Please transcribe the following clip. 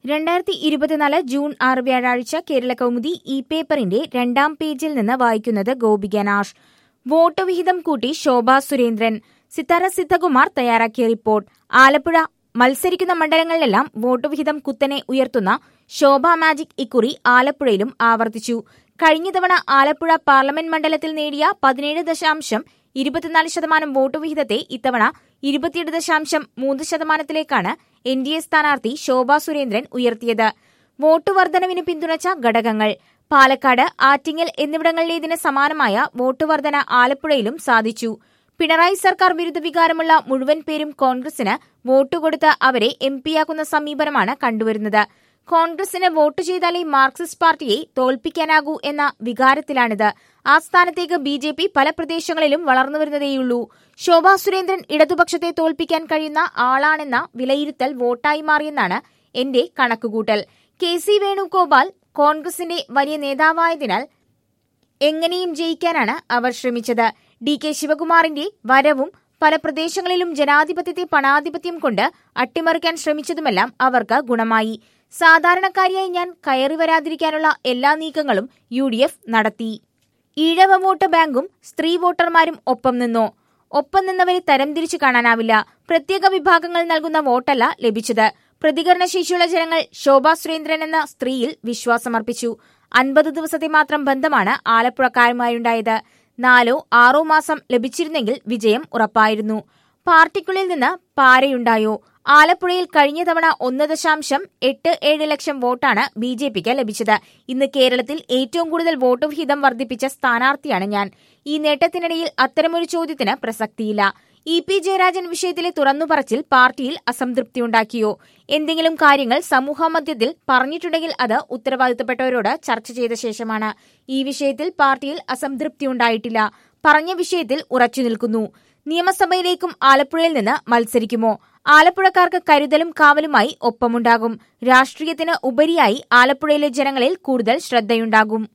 2024 June 6 വ്യാഴാഴ്ച കേരള കൗമുദി ഈ പേപ്പറിന്റെ 2-ാം പേജിൽ നിന്ന് വായിക്കുന്നത് ഗോപിക നാഷ്. വോട്ട് വിഹിതം കൂട്ടി ശോഭാ സുരേന്ദ്രൻ. സിത്താര സിദ്ധകുമാർ തയ്യാറാക്കിയ റിപ്പോർട്ട്. ആലപ്പുഴ മത്സരിക്കുന്ന മണ്ഡലങ്ങളിലെല്ലാം വോട്ട് വിഹിതം കുത്തനെ ഉയർത്തുന്ന ശോഭാ മാജിക് ഇക്കുറി ആലപ്പുഴയിലും ആവർത്തിച്ചു. കഴിഞ്ഞ തവണ ആലപ്പുഴ പാർലമെന്റ് മണ്ഡലത്തിൽ നേടിയ 17.24% വോട്ട് വിഹിതത്തെ ഇത്തവണ 27.3%-ത്തിലേക്കാണ് NDA സ്ഥാനാർത്ഥി ശോഭാ സുരേന്ദ്രൻ ഉയർത്തിയത്. വോട്ട് വർധനവിന് പിന്തുണച്ച ഘടകങ്ങൾ. പാലക്കാട്, ആറ്റിങ്ങൽ എന്നിവിടങ്ങളിലേതിന് സമാനമായ വോട്ട് വർധന ആലപ്പുഴയിലും സാധിച്ചു. പിണറായി സർക്കാർ വിരുദ്ധ വികാരമുള്ള മുഴുവൻ പേരും കോൺഗ്രസിന് വോട്ട് കൊടുത്ത് അവരെ MP-യാക്കുന്ന സമീപനമാണ് കണ്ടുവരുന്നത്. കോൺഗ്രസിന് വോട്ട് ചെയ്താലേ മാർക്സിസ്റ്റ് പാർട്ടിയെ തോൽപ്പിക്കാനാകൂ എന്ന വികാരത്തിലാണിത്. ആ സ്ഥാനത്തേക്ക് BJP പല പ്രദേശങ്ങളിലും വളർന്നുവരുന്നതേയുള്ളൂ. ശോഭാ സുരേന്ദ്രൻ ഇടതുപക്ഷത്തെ തോൽപ്പിക്കാൻ കഴിയുന്ന ആളാണെന്ന വിലയിരുത്തൽ വോട്ടായി മാറിയെന്നാണ് എന്റെ കണക്കുകൂട്ടൽ. KC വേണുഗോപാൽ കോൺഗ്രസിന്റെ വലിയ നേതാവായതിനാൽ എങ്ങനെയും ജയിക്കാനാണ് അവർ ശ്രമിച്ചത്. DK ശിവകുമാറിന്റെ വരവും പല പ്രദേശങ്ങളിലും ജനാധിപത്യത്തെ പണാധിപത്യം കൊണ്ട് അട്ടിമറിക്കാൻ ശ്രമിച്ചതുമെല്ലാം അവർക്ക് ഗുണമായി. സാധാരണക്കാരിയായി ഞാൻ കയറി വരാതിരിക്കാനുള്ള എല്ലാ നീക്കങ്ങളും UDF നടത്തി. ഈഴവ വോട്ട് ബാങ്കും സ്ത്രീ വോട്ടർമാരും ഒപ്പം നിന്നോ? ഒപ്പം നിന്നവരെ തരംതിരിച്ചു കാണാനാവില്ല. പ്രത്യേക വിഭാഗങ്ങൾ നൽകുന്ന വോട്ടല്ല ലഭിച്ചത്. പ്രതികരണശേഷിയുള്ള ജനങ്ങൾ ശോഭാ സുരേന്ദ്രൻ എന്ന സ്ത്രീയിൽ വിശ്വാസമർപ്പിച്ചു. 50 ദിവസത്തെ മാത്രം ബന്ധമാണ് ആലപ്പുഴക്കാരുമായുണ്ടായത്. 4-6 മാസം ലഭിച്ചിരുന്നെങ്കിൽ വിജയം ഉറപ്പായിരുന്നു. പാർട്ടിക്കുള്ളിൽ നിന്ന് പാരയുണ്ടായോ? ആലപ്പുഴയിൽ കഴിഞ്ഞ തവണ 1.87 ലക്ഷം വോട്ടാണ് BJPക്ക് ലഭിച്ചത്. ഇന്ന് കേരളത്തിൽ ഏറ്റവും കൂടുതൽ വോട്ട് വിഹിതം വർദ്ധിപ്പിച്ച സ്ഥാനാർത്ഥിയാണ് ഞാൻ. ഈ നേട്ടത്തിനിടയിൽ അത്തരമൊരു ചോദ്യത്തിന് പ്രസക്തിയില്ല. EP ജയരാജൻ വിഷയത്തിലെ തുറന്നുപറച്ചിൽ പാർട്ടിയിൽ അസംതൃപ്തിയുണ്ടാക്കിയോ? എന്തെങ്കിലും കാര്യങ്ങൾ സമൂഹമധ്യത്തിൽ പറഞ്ഞിട്ടുണ്ടെങ്കിൽ അത് ഉത്തരവാദിത്തപ്പെട്ടവരോട് ചർച്ച ചെയ്ത ശേഷമാണ്. ഈ വിഷയത്തിൽ പാർട്ടിയിൽ അസംതൃപ്തിയുണ്ടായിട്ടില്ല. പറഞ്ഞ വിഷയത്തിൽ ഉറച്ചു നിൽക്കുന്നു. നിയമസഭയിലേക്കും ആലപ്പുഴയിൽ നിന്ന് മത്സരിക്കുമോ? ആലപ്പുഴക്കാർക്ക് കരുതലും കാവലുമായി ഒപ്പമുണ്ടാകും. രാഷ്ട്രീയത്തിന് ഉപരിയായി ആലപ്പുഴയിലെ ജനങ്ങളിൽ കൂടുതൽ ശ്രദ്ധയുണ്ടാകും.